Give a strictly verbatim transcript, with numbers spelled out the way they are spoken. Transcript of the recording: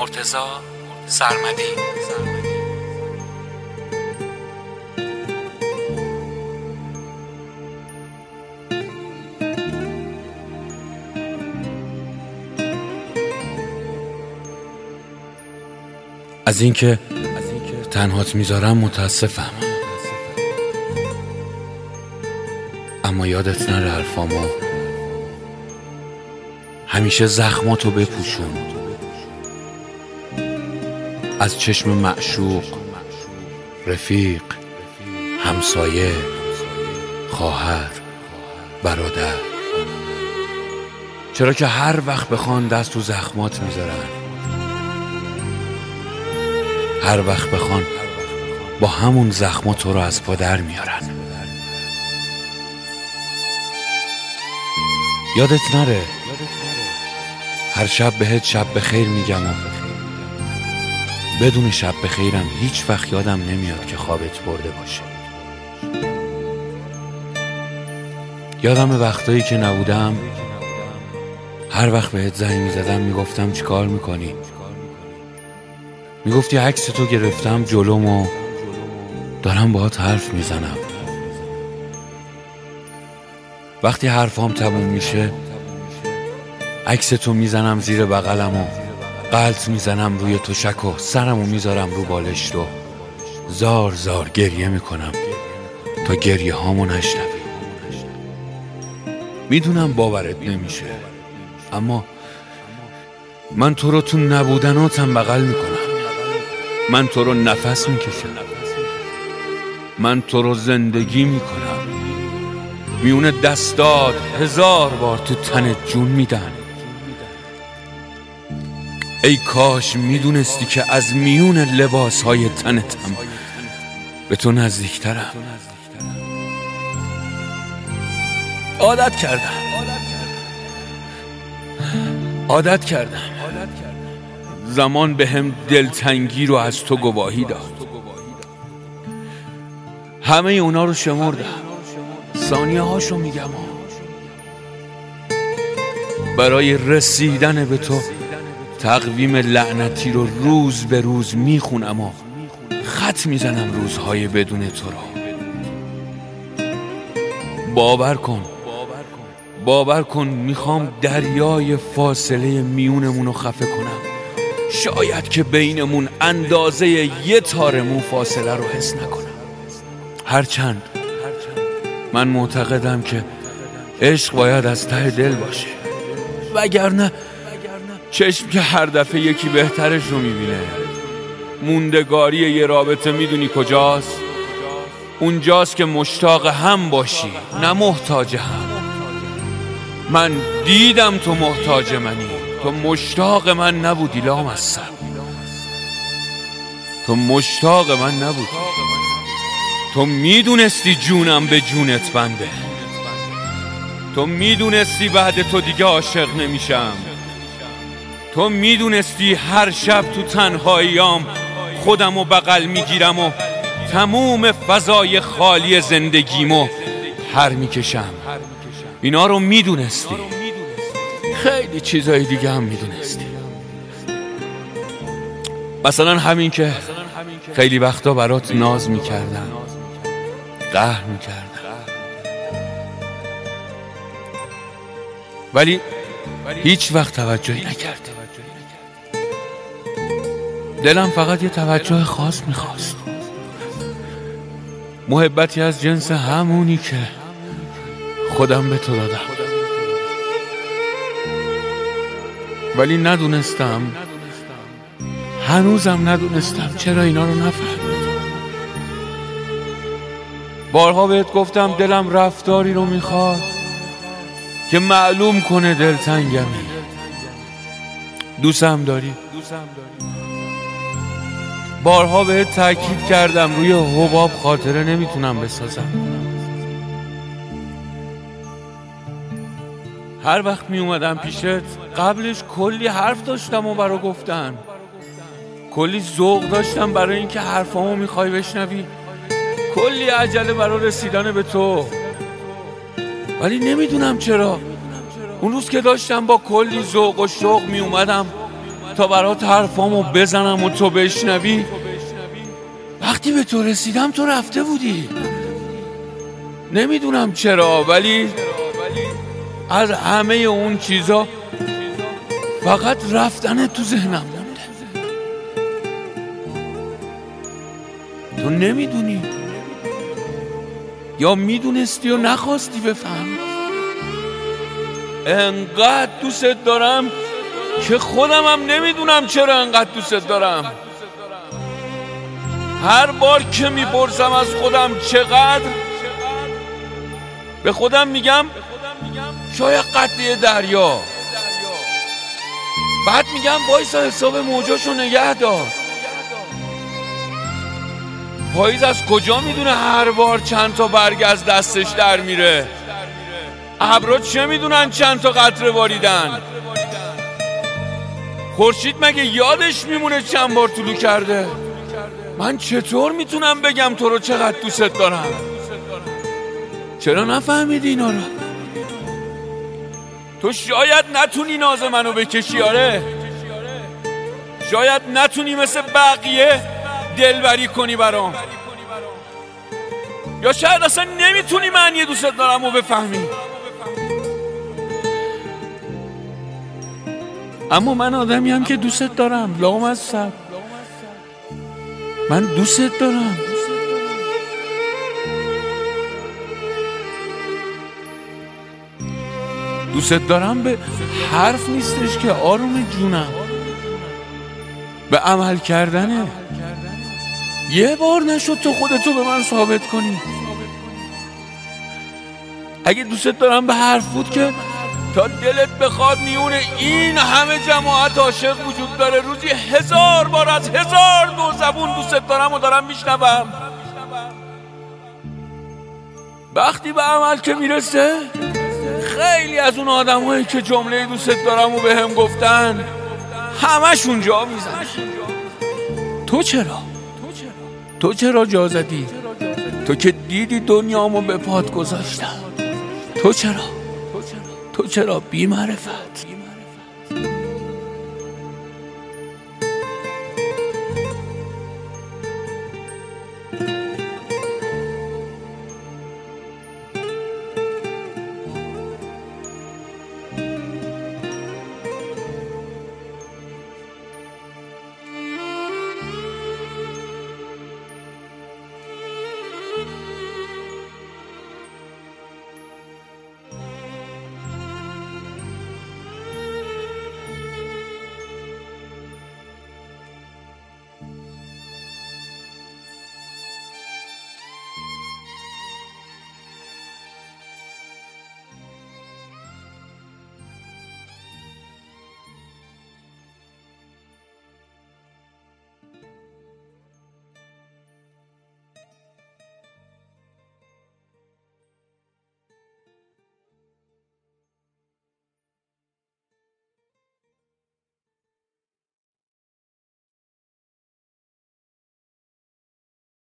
مرتضی سرمدی. از اینکه تنهات میذارم متاسفم، اما یادت نره حرفامو. همیشه زخماتو بپوشون، از چشم معشوق، رفیق، همسایه، خواهر، برادر. چرا که هر وقت بخوان دست تو زخمات میذارن، هر وقت بخوان با همون زخمات تو رو از پا در میارن. یادت نره هر شب بهت شب بخیر میگم و بدون شب بخیرم هیچ وقت یادم نمیاد که خوابت برده باشه. یادم وقتایی که نبودم هر وقت بهت زنگ میزدم میگفتم چیکار میکنی؟ میگفتی عکس تو گرفتم جلوم و دارم باهات حرف میزنم. وقتی حرفام تموم میشه عکس تو میزنم زیر بغلم و غلط میزنم روی تشک و سرمو میذارم رو بالشت و زار زار گریه میکنم تا گریه هامو نشنوی. میدونم باورت نمیشه، اما من تو رو تو نبودناتم بغل میکنم. من تو رو نفس میکشم، من تو رو زندگی میکنم. میونه دستات هزار بار تو تنت جون میدن. ای کاش میدونستی که از میون لباسهای تنتم به تو نزدیکترم. عادت کردم عادت کردم زمان به هم دلتنگی رو از تو گواهی داد. همه اونا رو شمردم، ثانیه هاشو میگم. برای رسیدن به تو تقویم لعنتی رو روز به روز میخونم و خط میزنم روزهای بدون تو رو. باور کن باور کن میخوام دریای فاصله میونمون رو خفه کنم. شاید که بینمون اندازه یه تار مو فاصله رو حس نکنم. هرچند من معتقدم که عشق باید از ته دل باشه، وگرنه چشم که هر دفعه یکی بهترش رو میبینه. موندگاری یه رابطه میدونی کجاست؟ اونجاست که مشتاق هم باشی نه محتاج هم. من دیدم تو محتاج منی، تو مشتاق من نبودی لامصب. تو مشتاق من نبودی، تو میدونستی جونم به جونت بنده. تو میدونستی بعد تو دیگه عاشق نمیشم. تو میدونستی هر شب تو تنهاییام خودم و بغل میگیرم و تموم فضای خالی زندگیمو پر میکشم. اینا رو میدونستی، خیلی چیزای دیگه هم میدونستی. مثلا همین که خیلی وقتا برات ناز میکردم، قهر میکردم، ولی هیچ وقت توجهی نکردی. دلم فقط یه توجه خاص میخواست، محبتی از جنس همونی که خودم به تو دادم. ولی ندونستم، هنوزم ندونستم چرا اینا رو نفهمیدم. بارها بهت گفتم دلم رفتاری رو میخواد که معلوم کنه دلتنگمی. دوستم داری؟ بارها بهت تاکید کردم روی حباب خاطره نمیتونم بسازم. هر وقت می اومدم پیشت قبلش کلی حرف داشتم و برا گفتن، کلی ذوق داشتم برای اینکه حرفامو میخوای بشنوی، کلی عجله برای رسیدن به تو. ولی نمیدونم چرا اون روز که داشتم با کلی ذوق و شوق می اومدم تا برات حرفامو بزنم و تو بشنوی. وقتی به تو رسیدم تو رفته بودی، نمیدونم چرا، ولی از همه اون چیزا فقط رفتن تو ذهنم مونده. تو نمیدونی یا میدونستی و نخواستی بفهمی. انقدر دوست دارم که خودم هم نمیدونم چرا انقدر دوست دارم. هر بار که میپرسم از خودم چقدر، به خودم میگم شاید قد دریا. بعد میگم وایسا حساب موجاشو نگه دار. پاییز از کجا میدونه هر بار چند تا برگ از دستش در میره؟ ابرا چه میدونن چند تا قطره باریدن؟ خورشید مگه یادش میمونه چند بار طلوع کرده؟ من چطور میتونم بگم تو رو چقدر دوست دارم؟ چرا نفهمیدی اینا رو؟ تو شاید نتونی ناز منو بکشی، آره، شاید نتونی مثل بقیه دلبری کنی برام، یا شاید اصلا نمیتونی معنی دوست دارم رو بفهمی. اما من آدمیم که دوست دارم، لامصب، من دوست دارم. دوست دارم به حرف نیستش که آروم جونم، به عمل کردنه. یه بار نشد تو خودتو به من ثابت کنی. اگه دوست دارم به حرف بود که تا دلت بخواد میونه این همه جماعت عاشق وجود داره، روزی هزار بار از هزار دو زبون دوست دارم و دارم میشنوم. وقتی به عمل که میرسه، خیلی از اون آدم هایی که جمله دوست دارم و به هم گفتن همشون جا میزنن. تو چرا؟ تو چرا جا زدی؟ تو که دیدی دنیامو به پات گذاشتم. تو چرا؟ تو چرا بی معرفت؟